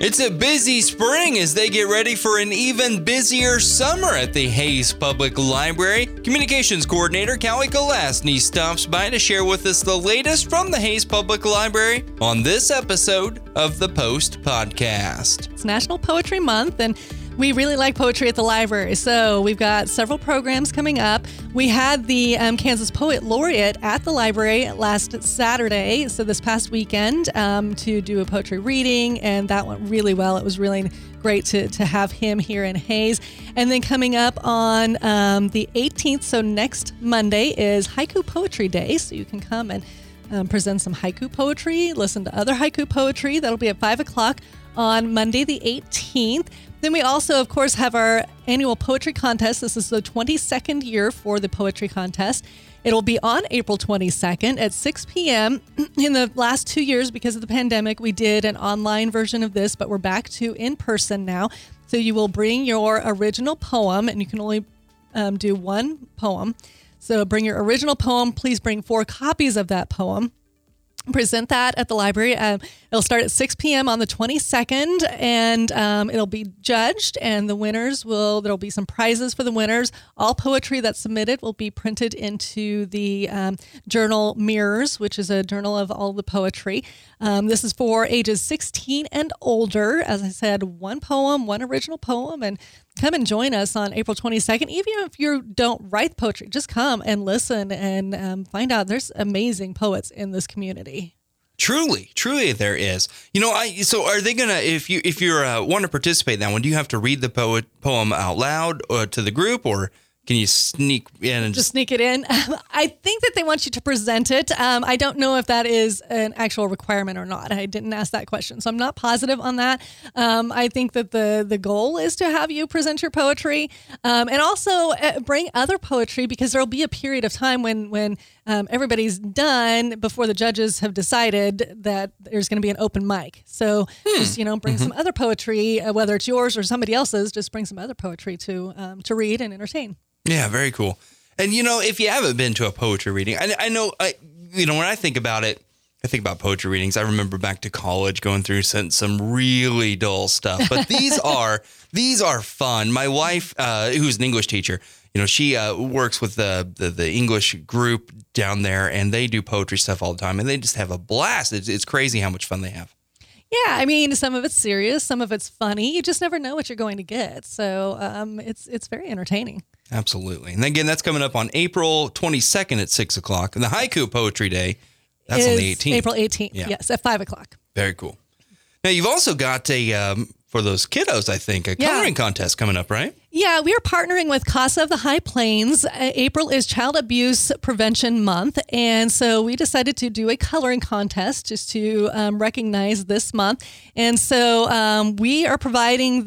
It's a busy spring as they get ready for an even busier summer at the Hays Public Library. Communications Coordinator Callie Galasny stops by to share with us the latest from the Hays Public Library on this episode of the Post Podcast. It's National Poetry Month, and we really like poetry at the library, so we've got several programs coming up. We had the Kansas Poet Laureate at the library last Saturday, so this past weekend, to do a poetry reading, and that went really well. It was really great to have him here in Hays. And then coming up on the 18th, so next Monday, is Haiku Poetry Day, so you can come and present some haiku poetry, listen to other haiku poetry. That'll be at 5 o'clock on Monday the 18th. Then we also, of course, have our annual poetry contest. This is the 22nd year for the poetry contest. It'll be on April 22nd at 6 p.m. In the last 2 years, because of the pandemic, we did an online version of this, but we're back to in person now. So you will bring your original poem, and you can only do one poem. So bring your original poem. Please bring 4 copies of that poem. Present that at the library. It'll start at 6 p.m. on the 22nd, and it'll be judged, and there'll be some prizes for the winners. All poetry that's submitted will be printed into the journal Mirrors, which is a journal of all the poetry. This is for ages 16 and older. As I said, one poem, one original poem, and come and join us on April 22nd. Even if you don't write poetry, just come and listen and find out there's amazing poets in this community. Truly there is. So are they gonna, if you're want to participate in that one, do you have to read the poem out loud or to the group, or can you sneak in and just sneak it in? I think that they want you to present it. I don't know if that is an actual requirement or not. I didn't ask that question, so I'm not positive on that. I think that the goal is to have you present your poetry, and also bring other poetry, because there'll be a period of time when everybody's done before the judges have decided that there's going to be an open mic. So just bring some other poetry, whether it's yours or somebody else's. Just bring some other poetry to read and entertain. Yeah, very cool. And, if you haven't been to a poetry reading, I know, when I think about it, I think about poetry readings. I remember back to college going through some really dull stuff, but these are fun. My wife, who's an English teacher, she works with the English group down there, and they do poetry stuff all the time, and they just have a blast. It's crazy how much fun they have. Yeah, I mean, some of it's serious, some of it's funny. You just never know what you're going to get. So it's very entertaining. Absolutely. And again, that's coming up on April 22nd at 6 o'clock. And the Haiku Poetry Day, that's on the 18th. April 18th, yes, at 5 o'clock. Very cool. Now, you've also got for those kiddos, I think, a coloring contest coming up, right? Yeah, we are partnering with CASA of the High Plains. April is Child Abuse Prevention Month, and so we decided to do a coloring contest just to recognize this month. And so we are providing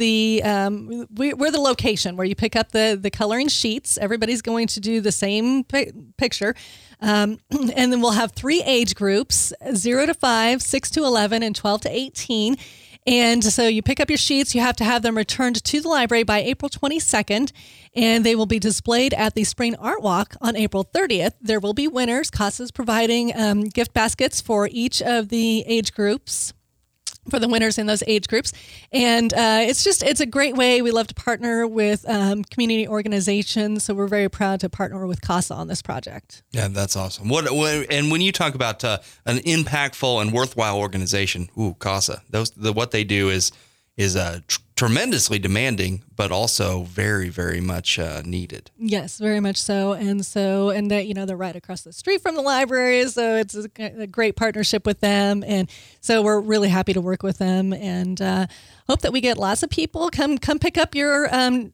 we're the location where you pick up the coloring sheets. Everybody's going to do the same picture. And then we'll have 3 age groups, 0 to 5, 6 to 11, and 12 to 18. And so you pick up your sheets, you have to have them returned to the library by April 22nd, and they will be displayed at the Spring Art Walk on April 30th. There will be winners. CASA's providing gift baskets for each of the age groups, for the winners in those age groups. And it's a great way. We love to partner with community organizations, so we're very proud to partner with CASA on this project. Yeah, that's awesome. And when you talk about an impactful and worthwhile organization, CASA, what they do is tremendously demanding, but also very, very much needed. Yes, very much so. And that, they're right across the street from the library. So it's a great partnership with them. And so we're really happy to work with them, and hope that we get lots of people come pick up your,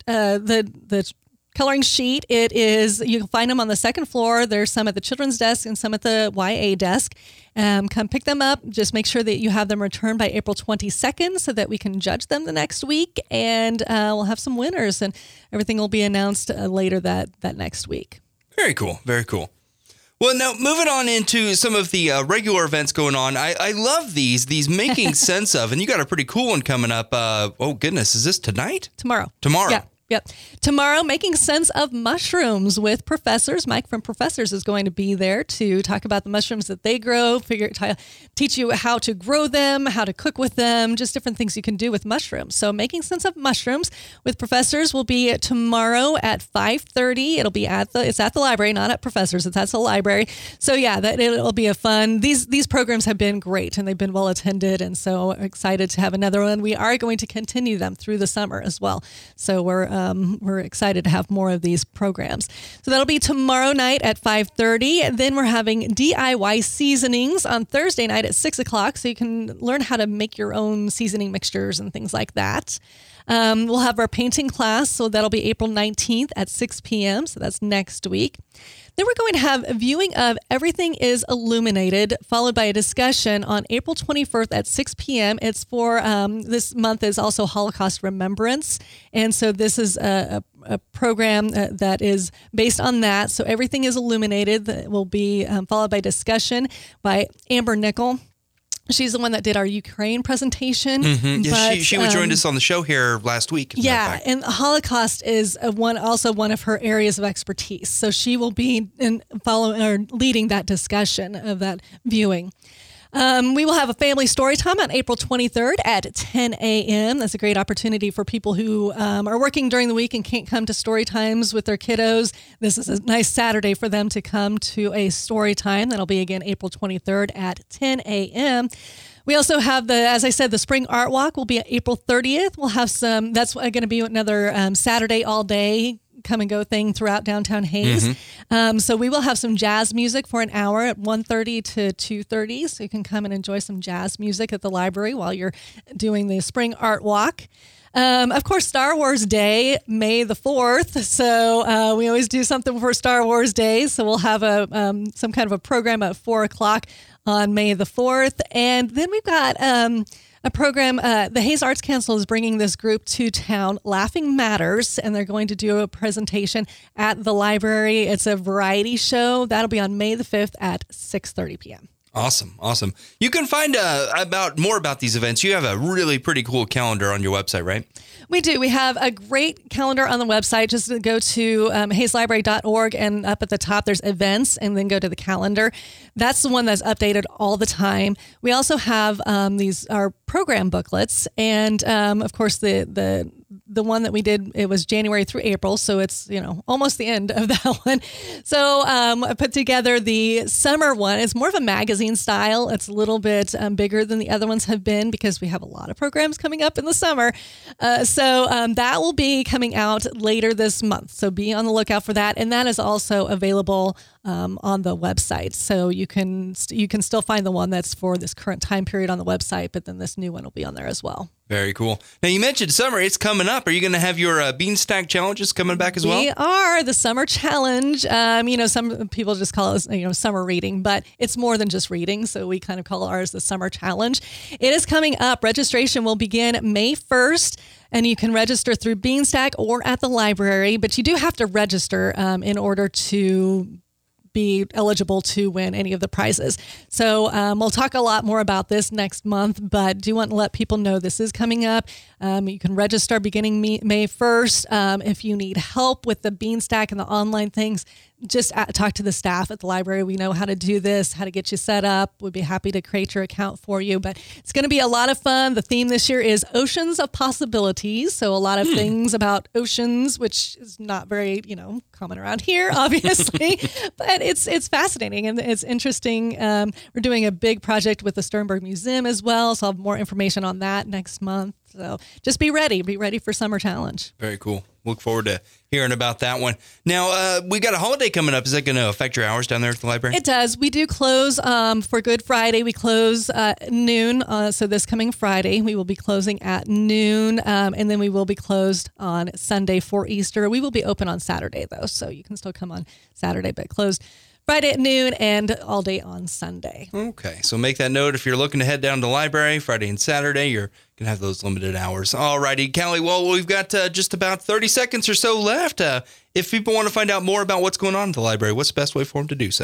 the coloring sheet. You can find them on the second floor. There's some at the children's desk and some at the YA desk. Come pick them up. Just make sure that you have them returned by April 22nd so that we can judge them the next week, and we'll have some winners, and everything will be announced later that next week. Very cool. Very cool. Well, now moving on into some of the regular events going on. I love these making sense of, and you got a pretty cool one coming up. Oh goodness, is this tonight? Tomorrow. Tomorrow. Yeah. Yep. Tomorrow, Making Sense of Mushrooms with Professors. Mike from Professors is going to be there to talk about the mushrooms that they grow, teach you how to grow them, how to cook with them, just different things you can do with mushrooms. So Making Sense of Mushrooms with Professors will be tomorrow at 5:30. It's at the library, not at Professors. It's at the library. So yeah, it'll be a fun. These programs have been great and they've been well attended, and so excited to have another one. We are going to continue them through the summer as well. So we're excited to have more of these programs. So that'll be tomorrow night at 5:30. Then we're having DIY seasonings on Thursday night at 6 o'clock. So you can learn how to make your own seasoning mixtures and things like that. We'll have our painting class. So that'll be April 19th at 6 p.m. So that's next week. Then we're going to have a viewing of Everything is Illuminated, followed by a discussion on April 21st at 6 p.m. It's for, this month is also Holocaust Remembrance. And so this is a program that is based on that. So Everything is Illuminated that will be followed by discussion by Amber Nickel. She's the one that did our Ukraine presentation. Mm-hmm. Yeah, but, she joined us on the show here last week. Yeah, and the Holocaust is also one of her areas of expertise. So she will be leading that discussion of that viewing. We will have a family story time on April 23rd at 10 a.m. That's a great opportunity for people who are working during the week and can't come to story times with their kiddos. This is a nice Saturday for them to come to a story time. That'll be again April 23rd at 10 a.m. We also have as I said, the Spring Art Walk will be April 30th. We'll have that's going to be another Saturday all day come and go thing throughout downtown Hays. Mm-hmm. So we will have some jazz music for an hour at 1:30 to 2:30. So you can come and enjoy some jazz music at the library while you're doing the Spring Art Walk. Of course, Star Wars Day, May the 4th. So we always do something for Star Wars Day. So we'll have some kind of a program at 4 o'clock on May the 4th. And then we've got a program. The Hays Arts Council is bringing this group to town, Laughing Matters, and they're going to do a presentation at the library. It's a variety show. That'll be on May the 5th at 6:30 p.m. Awesome. You can find more about these events. You have a really pretty cool calendar on your website, right? We do. We have a great calendar on the website. Just go to hayslibrary.org, and up at the top there's events, and then go to the calendar. That's the one that's updated all the time. We also have our program booklets, and of course the one that we did, it was January through April, so it's almost the end of that one. So I put together the summer one. It's more of a magazine style. It's a little bit bigger than the other ones have been because we have a lot of programs coming up in the summer. So that will be coming out later this month. So be on the lookout for that, and that is also available on the website. So you can still find the one that's for this current time period on the website, but then this new one will be on there as well. Very cool. Now, you mentioned summer. It's coming up. Are you going to have your Beanstack challenges coming back as well? We are. The summer challenge. Some people just call it, summer reading, but it's more than just reading. So we kind of call ours the summer challenge. It is coming up. Registration will begin May 1st. And you can register through Beanstack or at the library, but you do have to register in order to be eligible to win any of the prizes. So we'll talk a lot more about this next month, but do want to let people know this is coming up. You can register beginning May 1st. If you need help with the Beanstack and the online things, just talk to the staff at the library. We know how to do this, how to get you set up. We'd be happy to create your account for you, but it's going to be a lot of fun. The theme this year is Oceans of Possibilities. So a lot of things about oceans, which is not very, common around here, obviously, but it's fascinating and it's interesting. We're doing a big project with the Sternberg Museum as well. So I'll have more information on that next month. So just be ready for Summer Challenge. Very cool. Look forward to hearing about that one. Now, we got a holiday coming up. Is that going to affect your hours down there at the library? It does. We do close for Good Friday. We close noon. So this coming Friday, we will be closing at noon. And then we will be closed on Sunday for Easter. We will be open on Saturday, though. So you can still come on Saturday, but closed Friday at noon and all day on Sunday. Okay, so make that note. If you're looking to head down to the library Friday and Saturday, you're going to have those limited hours. All righty, Callie, well, we've got just about 30 seconds or so left. If people want to find out more about what's going on at the library, what's the best way for them to do so?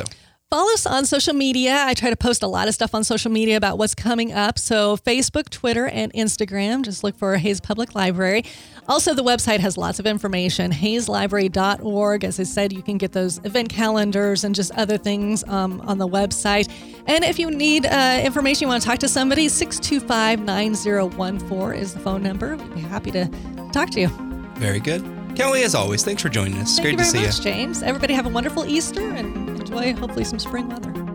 Follow us on social media. I try to post a lot of stuff on social media about what's coming up. So Facebook, Twitter, and Instagram. Just look for Hays Public Library. Also, the website has lots of information, hayslibrary.org. As I said, you can get those event calendars and just other things on the website. And if you need information, you want to talk to somebody, 625-9014 is the phone number. We'd be happy to talk to you. Very good. Kelly, as always, thanks for joining us. Thank Great you to very see much, you. James. Everybody have a wonderful Easter and enjoy, hopefully, some spring weather.